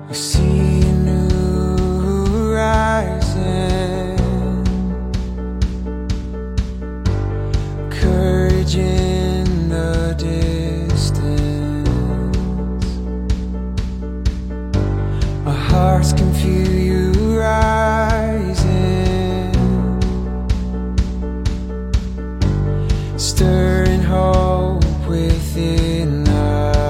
We see a new horizon, courage in the distance. Our hearts can feel you rising, stirring hope within us.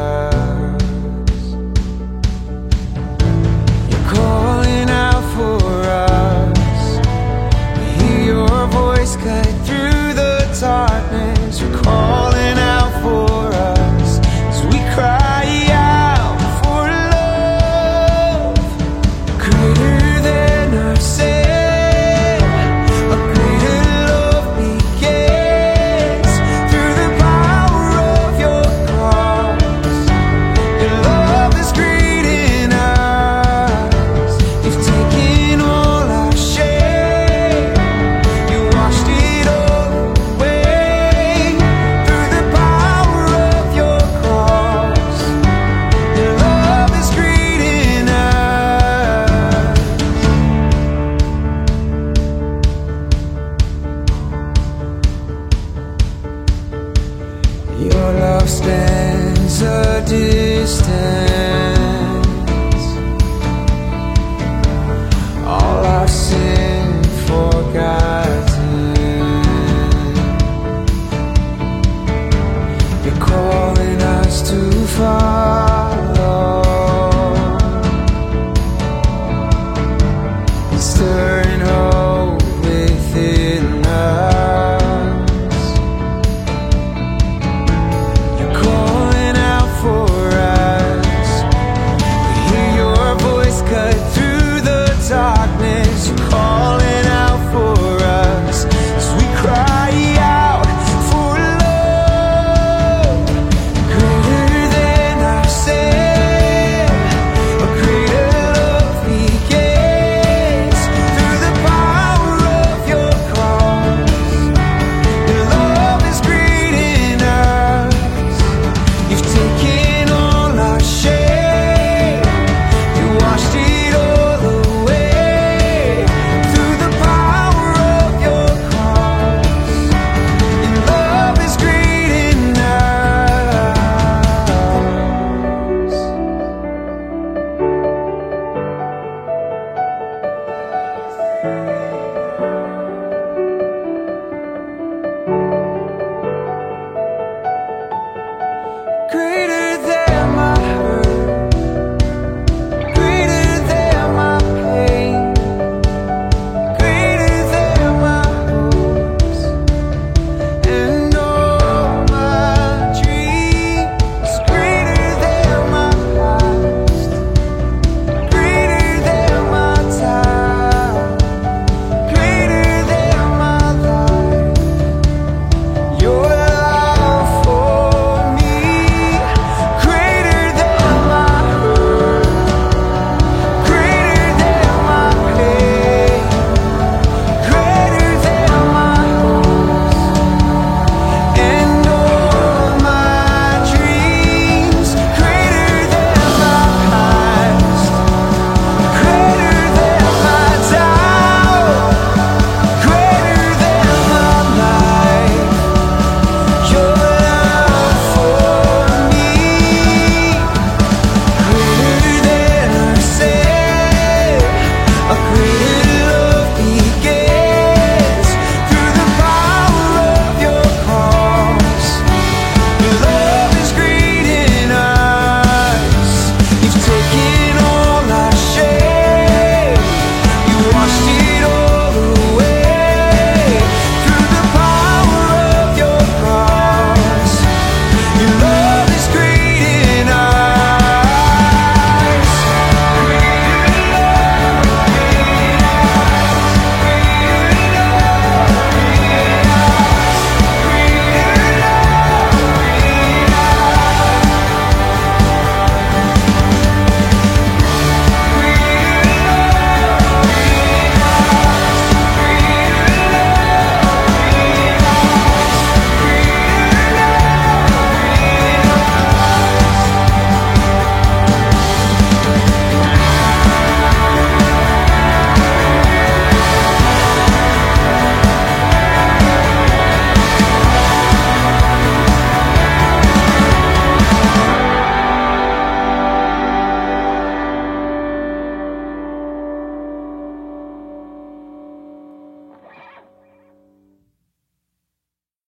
You're calling out for us. We hear your voice cut through the darkness. You're calling out for us as we cry out for love greater than ourselves. A greater love begins through the power of your cross. Your love is great in us. You've taken all our shame. You washed it all away through the power of your cross. Your love is great in us. Your love stands a distance.